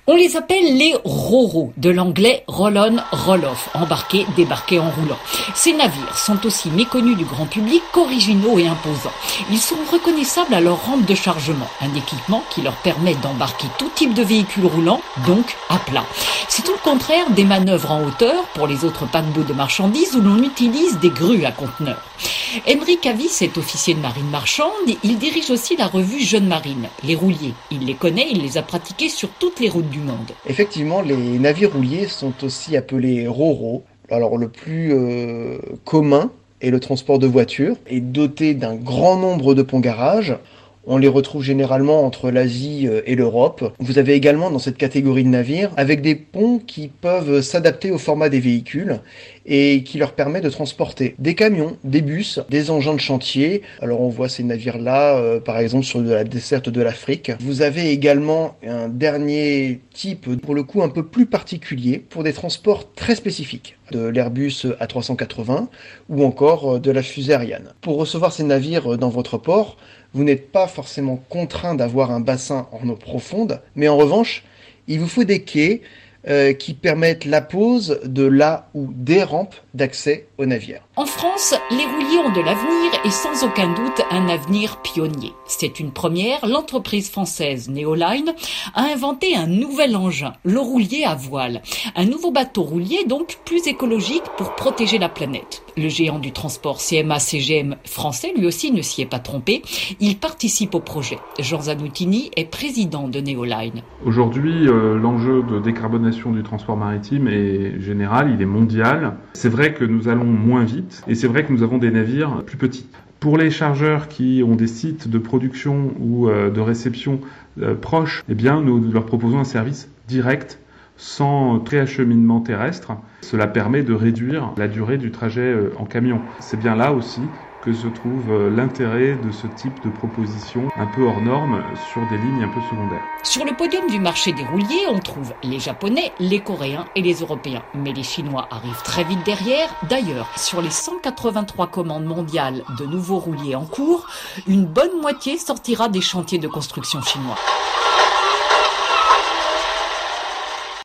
On les appelle les RoRo, de l'anglais roll-on, roll-off, embarquer, débarquer en roulant. Ces navires sont aussi méconnus du grand public qu'originaux et imposants. Ils sont reconnaissables à leur rampe de chargement, un équipement qui leur permet d'embarquer tout type de véhicule roulant, donc à plat. C'est tout le contraire des manœuvres en hauteur pour les autres paquebots de marchandises où l'on utilise des grues à conteneurs. Aymeric Avis est officier de marine marchande, il dirige aussi la revue Jeune Marine, les rouliers. Il les connaît, il les a pratiqués sur toutes les routes du monde. Effectivement, les navires rouliers sont aussi appelés RoRo. Alors le plus commun est le transport de voitures et doté d'un grand nombre de ponts-garages. On les retrouve généralement entre l'Asie et l'Europe. Vous avez également dans cette catégorie de navires avec des ponts qui peuvent s'adapter au format des véhicules et qui leur permet de transporter des camions, des bus, des engins de chantier. Alors on voit ces navires-là par exemple sur la desserte de l'Afrique. Vous avez également un dernier type pour le coup un peu plus particulier pour des transports très spécifiques, de l'Airbus A380 ou encore de la fusée Ariane. Pour recevoir ces navires dans votre port, vous n'êtes pas forcément contraint d'avoir un bassin en eau profonde, mais en revanche, il vous faut des quais qui permettent la pose de la ou des rampes d'accès aux navires. En France, les rouliers ont de l'avenir et sans aucun doute un avenir pionnier. C'est une première, l'entreprise française Neoline a inventé un nouvel engin, le roulier à voile. Un nouveau bateau roulier donc plus écologique pour protéger la planète. Le géant du transport CMA-CGM français lui aussi ne s'y est pas trompé. Il participe au projet. Jean Zanoutini est président de Neoline. Aujourd'hui, l'enjeu de décarbonation du transport maritime est général, il est mondial. C'est vrai que nous allons moins vite et c'est vrai que nous avons des navires plus petits. Pour les chargeurs qui ont des sites de production ou de réception proches, eh bien, nous leur proposons un service direct sans préacheminement terrestre. Cela permet de réduire la durée du trajet en camion. C'est bien là aussi que se trouve l'intérêt de ce type de proposition un peu hors norme sur des lignes un peu secondaires. Sur le podium du marché des rouliers, on trouve les Japonais, les Coréens et les Européens. Mais les Chinois arrivent très vite derrière. D'ailleurs, sur les 183 commandes mondiales de nouveaux rouliers en cours, une bonne moitié sortira des chantiers de construction chinois.